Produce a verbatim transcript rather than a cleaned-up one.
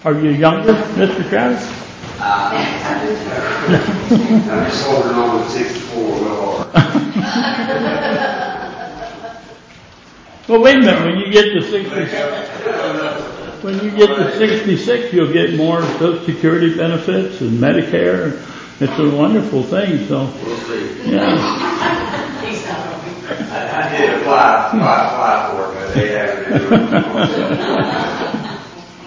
Are you younger, Mister Travis? Uh, I'm just holding on to sixty-four real hard. Well, wait a minute. When you get to sixty-six, when you get to sixty-six, you'll get more Social Security benefits and Medicare. It's a wonderful thing. So, We'll see. yeah. I, I did apply, apply, apply for it, but they haven't.